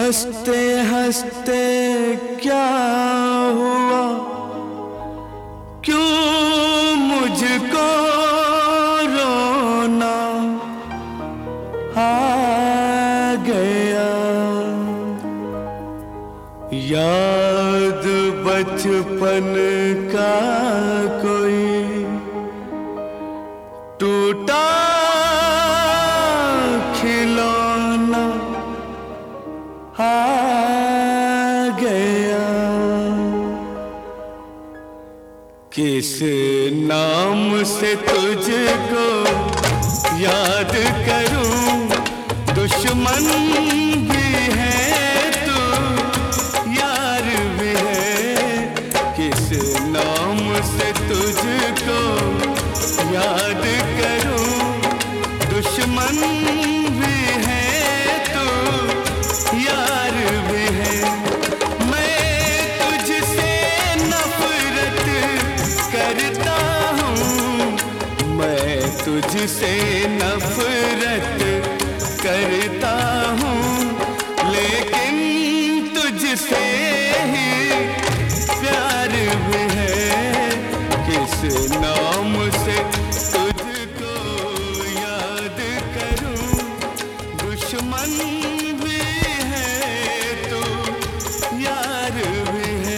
हंसते हंसते क्या हुआ, क्यों मुझको रोना आ गया। याद बचपन का कोई टूटा खिलौना आ गया। किस नाम से तुझको याद करूं, दुश्मन भी है तू यार भी है। किस नाम से तुझको याद करूं, दुश्मन भी है तू यार भी है। मैं तुझसे नफरत करता हूँ, मैं तुझसे नफरत करता हूँ, लेकिन तुझसे ही प्यार भी है। किस नाम से तुझको याद करूं, दुश्मन भी है तू यार भी है।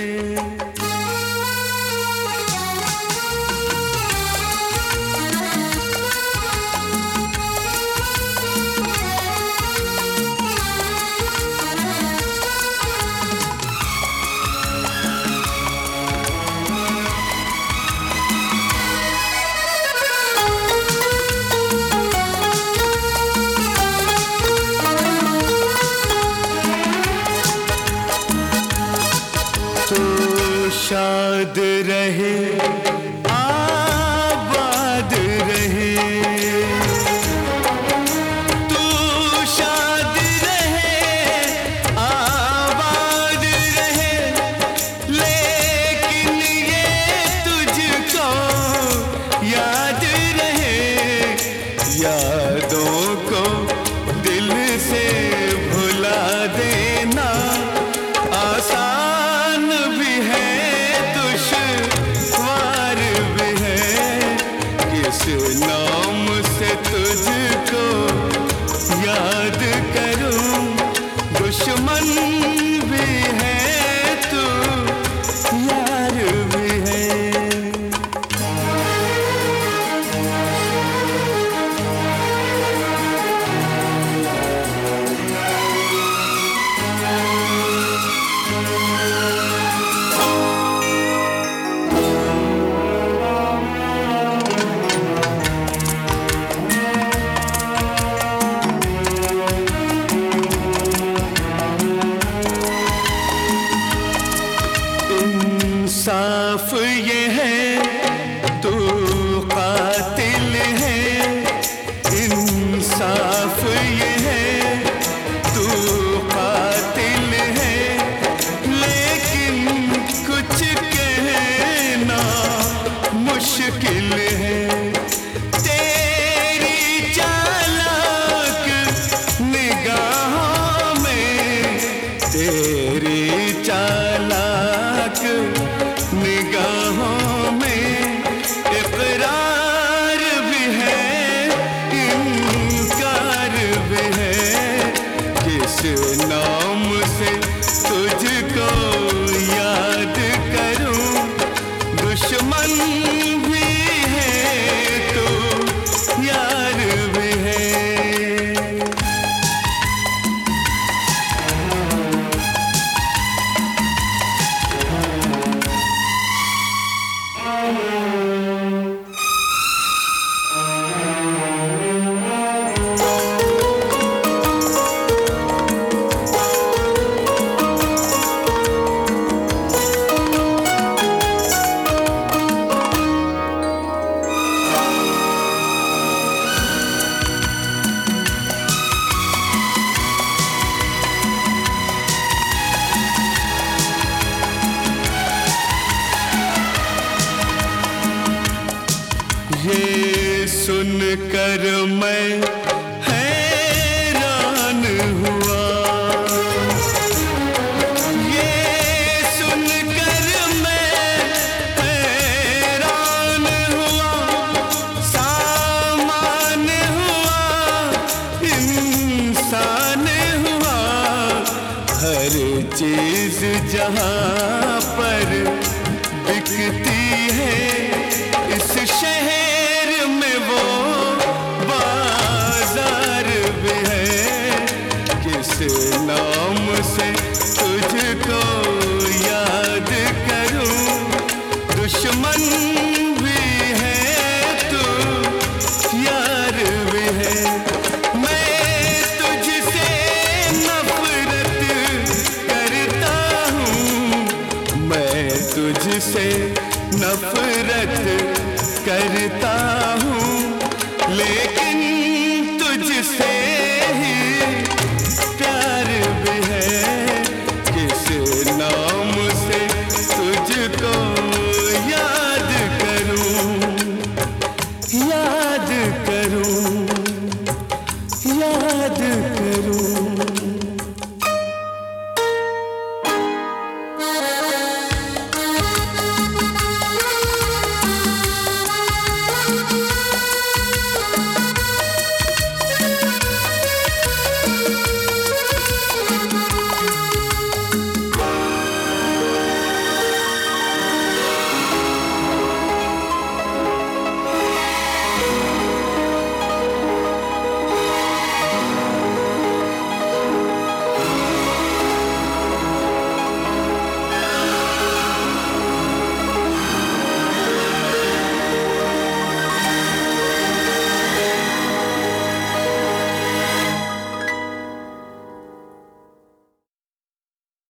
तो शाद रहे आबाद रहे, तू शाद रहे आबाद रहे, लेकिन ये तुझको याद रहे। यादों को दिल से भुला देना आसान भी है, दुश्वार भी है। किस नाम से तुझको याद करूं, दुश्मन भी है तू यार भी है। इंसाफ ये है तू कातिल है, इंसाफ ये है तू कातिल है, लेकिन कुछ कहना मुश्किल है। तेरी चालाक निगाहों में, तेरी चालाक निगाहों में इकरार भी है, इनकार भी है। किस नाम से तुझको याद करूं, दुश्मन भी है तो यार भी है। ये सुनकर मैं हैरान हुआ, चीज जहां पर बिकती है इस शहर